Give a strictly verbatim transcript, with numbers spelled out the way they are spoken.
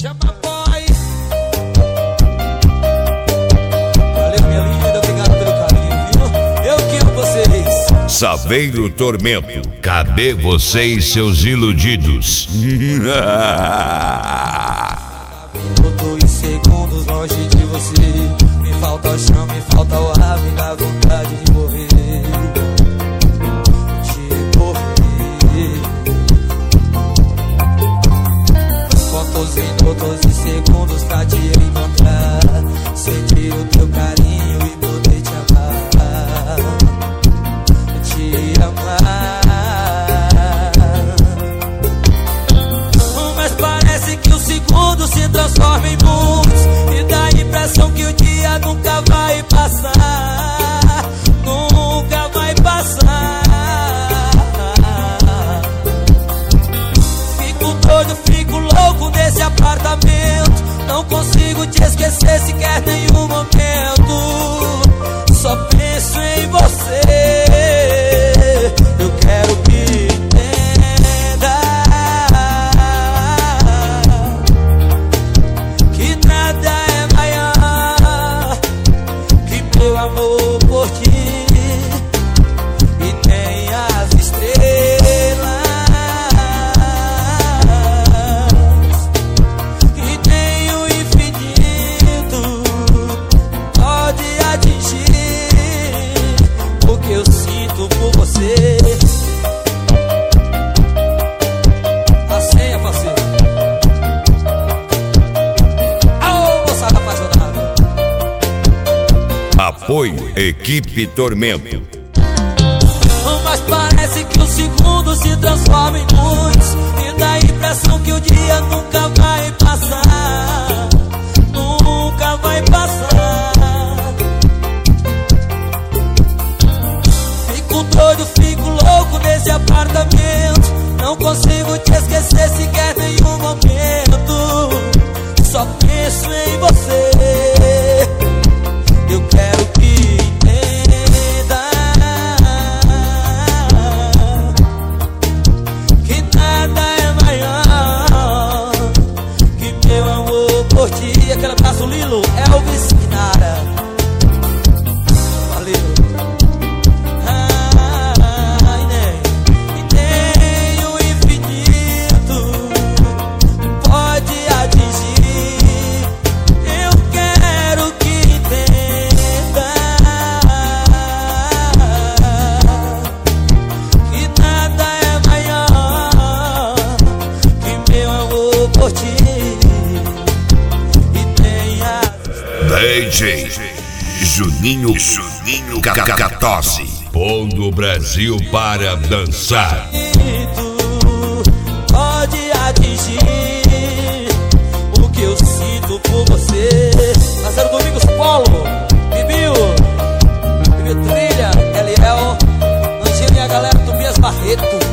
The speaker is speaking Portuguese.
Chama boy. Valeu, minha linda, obrigado pelo carinho, viu? Eu que amo vocês. Saveiro Tormento, cadê vocês, seus iludidos? Minutos e segundos longe de você. Me falta o chão, me falta o ar, me dá vontade de morrer. De morrer. Quantos minutos e segundos pra te encontrar, sentir o teu carinho e poder te amar. Te amar. Mas parece que o segundo se transforma em muitos e dá a impressão que o dia nunca vai passar. Nunca vai passar. Fico doido, fico louco nesse apartamento. Não consigo te esquecer sequer nenhum momento. Só penso em você. Eu quero que entenda que nada é maior que meu amor por ti. E tem as estrelas e tem o infinito. Pode atingir o que eu sinto por você. A senha, parceiro. Aô, moçada apaixonada. Apoio Equipe Tormento. Mas parece que o segundo se transforma em muitos e dá a impressão que o dia nunca vai passar. Nunca vai passar. Fico doido, fico louco nesse apartamento. Não consigo te esquecer sequer nenhum momento. Só penso em você. Eu quero que entenda que nada é maior que meu amor por ti. Aquele abraço, Lilo, Elvis e Nara. Valeu. Ai, né? E tem o infinito. Pode atingir. Eu quero que entenda que nada é maior que meu amor por ti. E tem a D J Juninho Juninho Cacatosse, pondo o Brasil para dançar. pode atingir o que eu sinto por você. Marcelo Domingos Polo, Bibiu, Bibi Trilha, Eliel, Angelina e a galera do Tobias Barreto.